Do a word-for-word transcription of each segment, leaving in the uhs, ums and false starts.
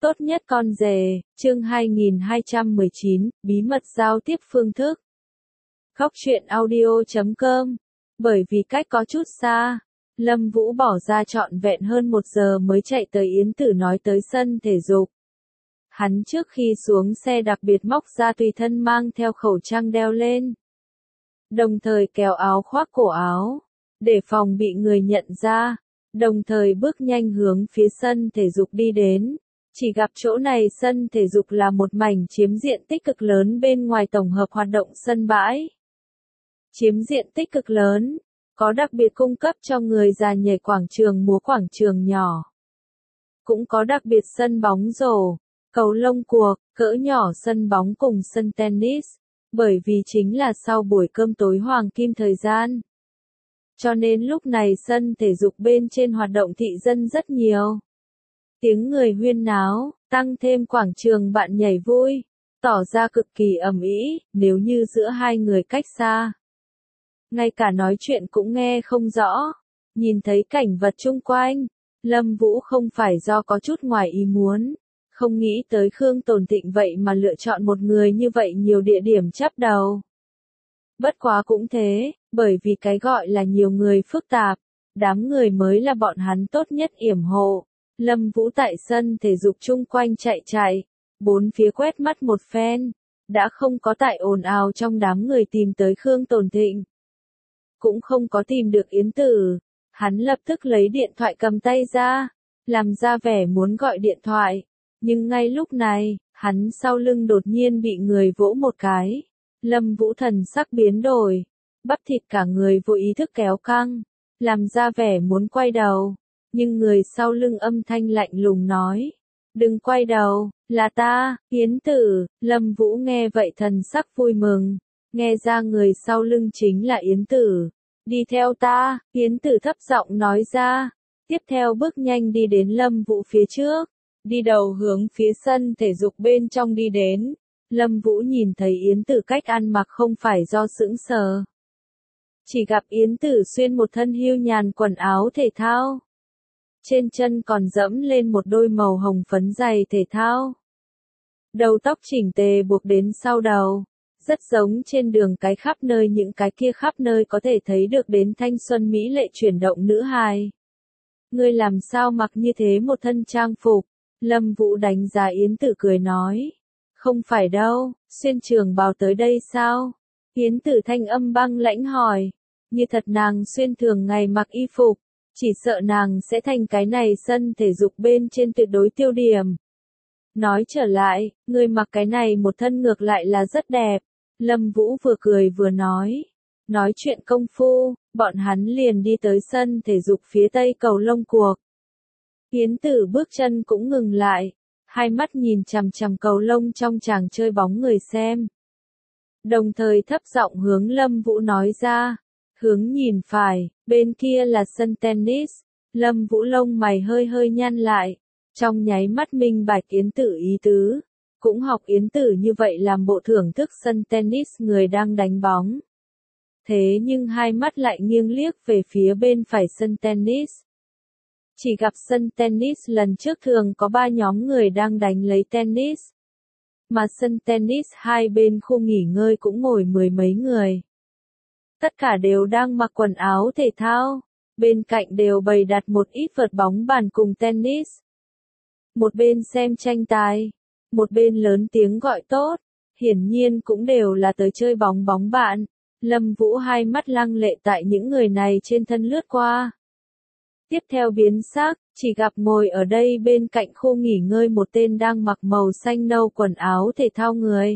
Tốt nhất con rể, chương hai nghìn hai trăm mười chín, bí mật giao tiếp phương thức. Góc truyện audio chấm com. Bởi vì cách có chút xa, Lâm Vũ bỏ ra trọn vẹn hơn một giờ mới chạy tới Yến Tử nói tới sân thể dục. Hắn trước khi xuống xe đặc biệt móc ra tùy thân mang theo khẩu trang đeo lên. Đồng thời kéo áo khoác cổ áo, để phòng bị người nhận ra. Đồng thời bước nhanh hướng phía sân thể dục đi đến. Chỉ gặp chỗ này sân thể dục là một mảnh chiếm diện tích cực lớn bên ngoài tổng hợp hoạt động sân bãi. Chiếm diện tích cực lớn, có đặc biệt cung cấp cho người già nhảy quảng trường múa quảng trường nhỏ. Cũng có đặc biệt sân bóng rổ, cầu lông cuộc, cỡ nhỏ sân bóng cùng sân tennis, bởi vì chính là sau buổi cơm tối hoàng kim thời gian. Cho nên lúc này sân thể dục bên trên hoạt động thị dân rất nhiều. Tiếng người huyên náo, tăng thêm quảng trường bạn nhảy vui, tỏ ra cực kỳ ầm ĩ, nếu như giữa hai người cách xa. Ngay cả nói chuyện cũng nghe không rõ, nhìn thấy cảnh vật chung quanh, Lâm Vũ không phải do có chút ngoài ý muốn, không nghĩ tới Khương Tồn Thịnh vậy mà lựa chọn một người như vậy nhiều địa điểm chắp đầu. Bất quá cũng thế, bởi vì cái gọi là nhiều người phức tạp, đám người mới là bọn hắn tốt nhất yểm hộ. Lâm Vũ tại sân thể dục chung quanh chạy chạy, bốn phía quét mắt một phen, đã không có tại ồn ào trong đám người tìm tới Khương Tồn Thịnh. Cũng không có tìm được Yến Tử, hắn lập tức lấy điện thoại cầm tay ra, làm ra vẻ muốn gọi điện thoại, nhưng ngay lúc này, hắn sau lưng đột nhiên bị người vỗ một cái. Lâm Vũ thần sắc biến đổi, bắp thịt cả người vô ý thức kéo căng, làm ra vẻ muốn quay đầu. Nhưng người sau lưng âm thanh lạnh lùng nói, đừng quay đầu, là ta, Yến Tử. Lâm Vũ nghe vậy thần sắc vui mừng, nghe ra người sau lưng chính là Yến Tử. Đi theo ta, Yến Tử thấp giọng nói ra, tiếp theo bước nhanh đi đến Lâm Vũ phía trước, đi đầu hướng phía sân thể dục bên trong đi đến. Lâm Vũ nhìn thấy Yến Tử cách ăn mặc không phải do sững sờ. Chỉ gặp Yến Tử xuyên một thân hưu nhàn quần áo thể thao. Trên chân còn dẫm lên một đôi màu hồng phấn giày thể thao. Đầu tóc chỉnh tề buộc đến sau đầu, rất giống trên đường cái khắp nơi những cái kia khắp nơi có thể thấy được đến thanh xuân mỹ lệ chuyển động nữ hài. Ngươi làm sao mặc như thế một thân trang phục? Lâm Vũ đánh giá Yến Tử cười nói. Không phải đâu, xuyên trường bào tới đây sao? Yến Tử thanh âm băng lãnh hỏi. Như thật nàng xuyên thường ngày mặc y phục. Chỉ sợ nàng sẽ thành cái này sân thể dục bên trên tuyệt đối tiêu điểm. Nói trở lại, người mặc cái này một thân ngược lại là rất đẹp. Lâm Vũ vừa cười vừa nói. Nói chuyện công phu, bọn hắn liền đi tới sân thể dục phía tây cầu lông cuộc. Yến Tử bước chân cũng ngừng lại, hai mắt nhìn chằm chằm cầu lông trong chàng chơi bóng người xem. Đồng thời thấp giọng hướng Lâm Vũ nói ra. Hướng nhìn phải, bên kia là sân tennis. Lâm Vũ lông mày hơi hơi nhăn lại, trong nháy mắt minh bạch Yến Tử ý tứ, cũng học Yến Tử như vậy làm bộ thưởng thức sân tennis người đang đánh bóng. Thế nhưng hai mắt lại nghiêng liếc về phía bên phải sân tennis. Chỉ gặp sân tennis lần trước thường có ba nhóm người đang đánh lấy tennis. Mà sân tennis hai bên khu nghỉ ngơi cũng ngồi mười mấy người. Tất cả đều đang mặc quần áo thể thao, bên cạnh đều bày đặt một ít vợt bóng bàn cùng tennis. Một bên xem tranh tài, một bên lớn tiếng gọi tốt, hiển nhiên cũng đều là tới chơi bóng bóng bạn. Lâm Vũ hai mắt lăng lệ tại những người này trên thân lướt qua. Tiếp theo biến sắc, chỉ gặp ngồi ở đây bên cạnh khu nghỉ ngơi một tên đang mặc màu xanh nâu quần áo thể thao người.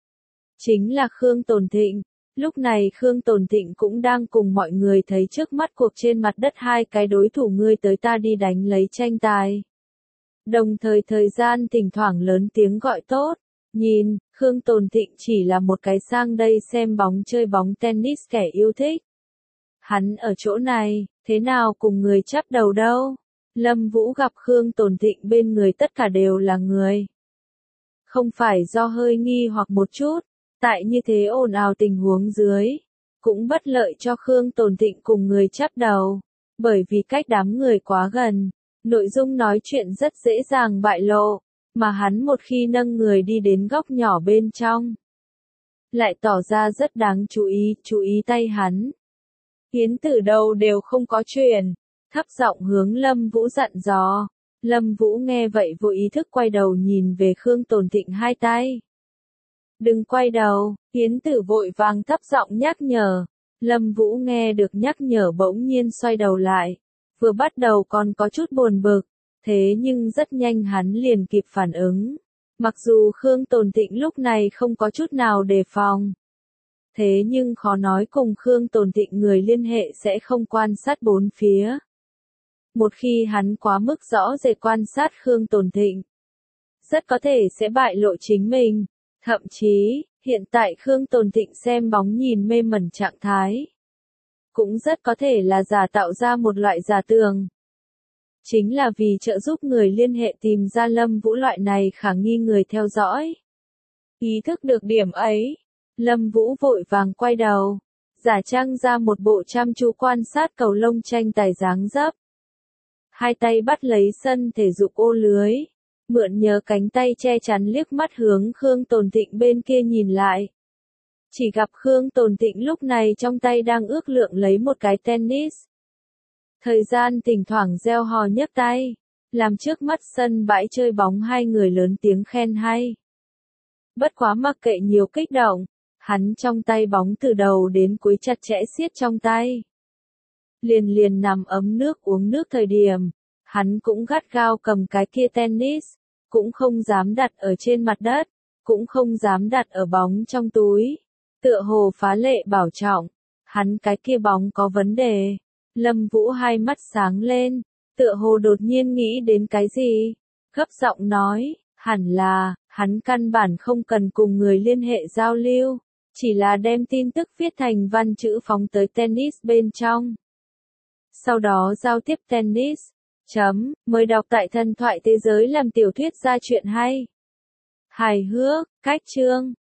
Chính là Khương Tồn Thịnh. Lúc này Khương Tồn Thịnh cũng đang cùng mọi người thấy trước mắt cuộc trên mặt đất hai cái đối thủ ngươi tới ta đi đánh lấy tranh tài. Đồng thời thời gian thỉnh thoảng lớn tiếng gọi tốt, nhìn, Khương Tồn Thịnh chỉ là một cái sang đây xem bóng chơi bóng tennis kẻ yêu thích. Hắn ở chỗ này, thế nào cùng người chắp đầu đâu? Lâm Vũ gặp Khương Tồn Thịnh bên người tất cả đều là người. Không phải do hơi nghi hoặc một chút. Tại như thế ồn ào tình huống dưới, cũng bất lợi cho Khương Tồn Thịnh cùng người chắp đầu, bởi vì cách đám người quá gần, nội dung nói chuyện rất dễ dàng bại lộ, mà hắn một khi nâng người đi đến góc nhỏ bên trong, lại tỏ ra rất đáng chú ý, chú ý tay hắn. Yến Tử đâu đều không có chuyện, thấp giọng hướng Lâm Vũ dặn dò. Lâm Vũ nghe vậy vô ý thức quay đầu nhìn về Khương Tồn Thịnh hai tay. Đừng quay đầu, Yến Tử vội vàng thấp giọng nhắc nhở. Lâm Vũ nghe được nhắc nhở bỗng nhiên xoay đầu lại. Vừa bắt đầu còn có chút buồn bực, thế nhưng rất nhanh hắn liền kịp phản ứng. Mặc dù Khương Tồn Thịnh lúc này không có chút nào đề phòng, thế nhưng khó nói cùng Khương Tồn Thịnh người liên hệ sẽ không quan sát bốn phía. Một khi hắn quá mức rõ rệt quan sát Khương Tồn Thịnh, rất có thể sẽ bại lộ chính mình. Thậm chí, hiện tại Khương Tồn Thịnh xem bóng nhìn mê mẩn trạng thái, cũng rất có thể là giả tạo ra một loại giả tường. Chính là vì trợ giúp người liên hệ tìm ra Lâm Vũ loại này khả nghi người theo dõi. Ý thức được điểm ấy, Lâm Vũ vội vàng quay đầu, giả trang ra một bộ chăm chú quan sát cầu lông tranh tài dáng dấp. Hai tay bắt lấy sân thể dục ô lưới, mượn nhờ cánh tay che chắn liếc mắt hướng Khương Tồn Thịnh bên kia nhìn lại. Chỉ gặp Khương Tồn Thịnh lúc này trong tay đang ước lượng lấy một cái tennis. Thời gian thỉnh thoảng reo hò nhấc tay, làm trước mắt sân bãi chơi bóng hai người lớn tiếng khen hay. Bất quá mặc kệ nhiều kích động, hắn trong tay bóng từ đầu đến cuối chặt chẽ siết trong tay. Liền liền nằm ấm nước uống nước thời điểm, hắn cũng gắt gao cầm cái kia tennis, cũng không dám đặt ở trên mặt đất, cũng không dám đặt ở bóng trong túi. Tựa hồ phá lệ bảo trọng, hắn cái kia bóng có vấn đề. Lâm Vũ hai mắt sáng lên, tựa hồ đột nhiên nghĩ đến cái gì, gấp giọng nói, hẳn là, hắn căn bản không cần cùng người liên hệ giao lưu, chỉ là đem tin tức viết thành văn chữ phóng tới tennis bên trong. Sau đó giao tiếp tennis, chấm, mời đọc tại Thần thoại thế giới làm tiểu thuyết ra chuyện hay. Hài hước, cách chương.